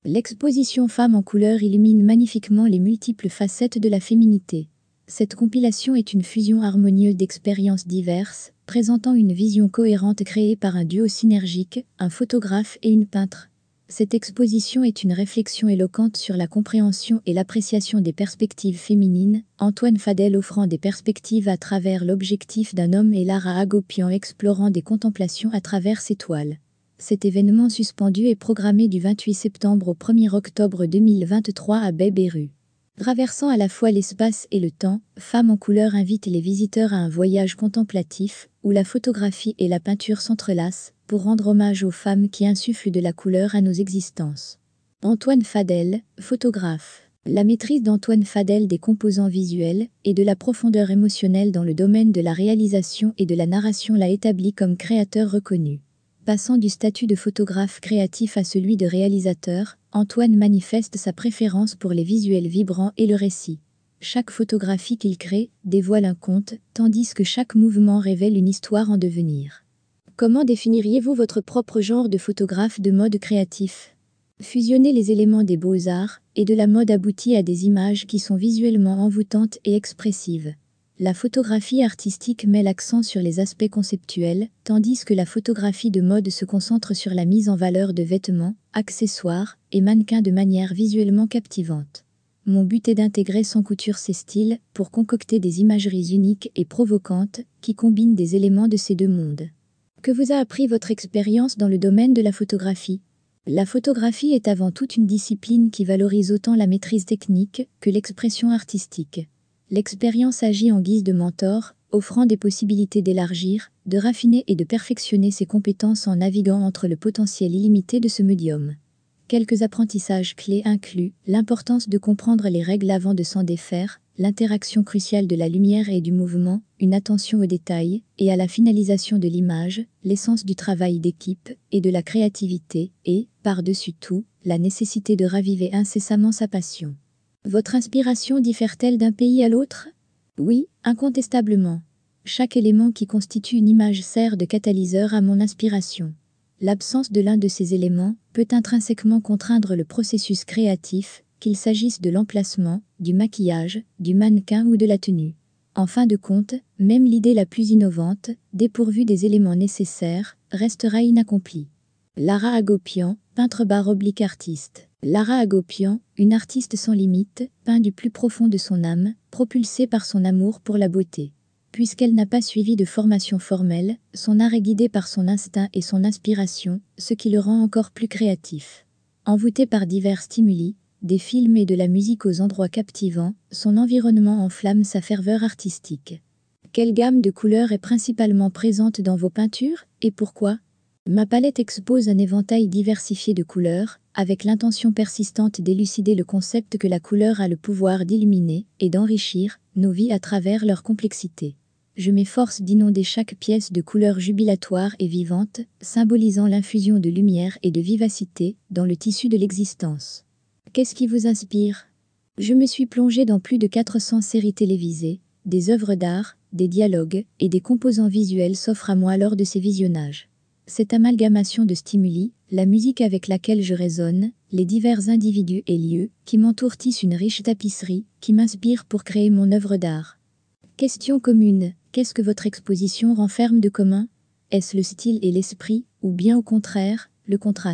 L'exposition Femmes en couleur illumine magnifiquement les multiples facettes de la féminité. Cette compilation est une fusion harmonieuse d'expériences diverses, présentant une vision cohérente créée par un duo synergique, un photographe et une peintre. Cette exposition est une réflexion éloquente sur la compréhension et l'appréciation des perspectives féminines, Antoine Fadel offrant des perspectives à travers l'objectif d'un homme et Lara Hagopian explorant des contemplations à travers ses toiles. Cet événement suspendu est programmé du 28 septembre au 1er octobre 2023 à Baie-Berru. Traversant à la fois l'espace et le temps, Femmes en couleur invite les visiteurs à un voyage contemplatif, où la photographie et la peinture s'entrelacent, pour rendre hommage aux femmes qui insufflent de la couleur à nos existences. Antoine Fadel, photographe. La maîtrise d'Antoine Fadel des composants visuels et de la profondeur émotionnelle dans le domaine de la réalisation et de la narration l'a établi comme créateur reconnu. Passant du statut de photographe créatif à celui de réalisateur, Antoine manifeste sa préférence pour les visuels vibrants et le récit. Chaque photographie qu'il crée dévoile un conte, tandis que chaque mouvement révèle une histoire en devenir. Comment définiriez-vous votre propre genre de photographe de mode créatif ? Fusionner les éléments des beaux-arts et de la mode aboutit à des images qui sont visuellement envoûtantes et expressives. La photographie artistique met l'accent sur les aspects conceptuels, tandis que la photographie de mode se concentre sur la mise en valeur de vêtements, accessoires et mannequins de manière visuellement captivante. Mon but est d'intégrer sans couture ces styles pour concocter des imageries uniques et provocantes qui combinent des éléments de ces deux mondes. Que vous a appris votre expérience dans le domaine de la photographie ? La photographie est avant tout une discipline qui valorise autant la maîtrise technique que l'expression artistique. L'expérience agit en guise de mentor, offrant des possibilités d'élargir, de raffiner et de perfectionner ses compétences en naviguant entre le potentiel illimité de ce médium. Quelques apprentissages clés incluent l'importance de comprendre les règles avant de s'en défaire, l'interaction cruciale de la lumière et du mouvement, une attention aux détails et à la finalisation de l'image, l'essence du travail d'équipe et de la créativité et, par-dessus tout, la nécessité de raviver incessamment sa passion. Votre inspiration diffère-t-elle d'un pays à l'autre ? Oui, incontestablement. Chaque élément qui constitue une image sert de catalyseur à mon inspiration. L'absence de l'un de ces éléments peut intrinsèquement contraindre le processus créatif, qu'il s'agisse de l'emplacement, du maquillage, du mannequin ou de la tenue. En fin de compte, même l'idée la plus innovante, dépourvue des éléments nécessaires, restera inaccomplie. Lara Hagopian, peintre/artiste. Lara Hagopian, une artiste sans limite, peint du plus profond de son âme, propulsée par son amour pour la beauté. Puisqu'elle n'a pas suivi de formation formelle, son art est guidé par son instinct et son inspiration, ce qui le rend encore plus créatif. Envoûté par divers stimuli, des films et de la musique aux endroits captivants, son environnement enflamme sa ferveur artistique. Quelle gamme de couleurs est principalement présente dans vos peintures, et pourquoi ? Ma palette expose un éventail diversifié de couleurs, avec l'intention persistante d'élucider le concept que la couleur a le pouvoir d'illuminer et d'enrichir nos vies à travers leur complexité. Je m'efforce d'inonder chaque pièce de couleurs jubilatoires et vivantes, symbolisant l'infusion de lumière et de vivacité dans le tissu de l'existence. Qu'est-ce qui vous inspire ? Je me suis plongée dans plus de 400 séries télévisées, des œuvres d'art, des dialogues et des composants visuels s'offrent à moi lors de ces visionnages. Cette amalgamation de stimuli, la musique avec laquelle je résonne, les divers individus et lieux qui m'entourent tissent une riche tapisserie qui m'inspire pour créer mon œuvre d'art. Question commune, qu'est-ce que votre exposition renferme de commun ? Est-ce le style et l'esprit, ou bien au contraire, le contraste ?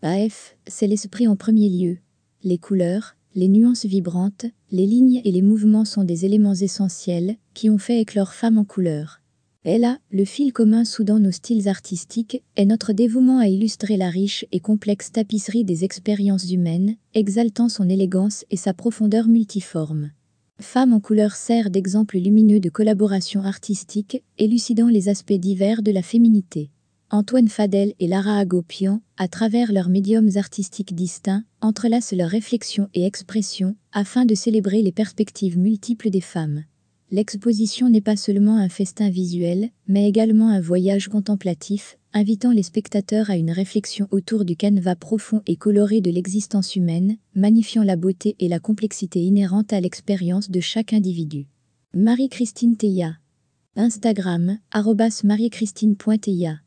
C'est l'esprit en premier lieu. Les couleurs, les nuances vibrantes, les lignes et les mouvements sont des éléments essentiels qui ont fait éclore Femmes en couleur. Et là, le fil commun soudant nos styles artistiques est notre dévouement à illustrer la riche et complexe tapisserie des expériences humaines, exaltant son élégance et sa profondeur multiforme. Femmes en couleur sert d'exemple lumineux de collaboration artistique, élucidant les aspects divers de la féminité. Antoine Fadel et Lara Hagopian, à travers leurs médiums artistiques distincts, entrelacent leurs réflexions et expressions afin de célébrer les perspectives multiples des femmes. L'exposition n'est pas seulement un festin visuel, mais également un voyage contemplatif, invitant les spectateurs à une réflexion autour du canevas profond et coloré de l'existence humaine, magnifiant la beauté et la complexité inhérentes à l'expérience de chaque individu. Marie-Christine Theillat. Instagram, @mariechristine.theillat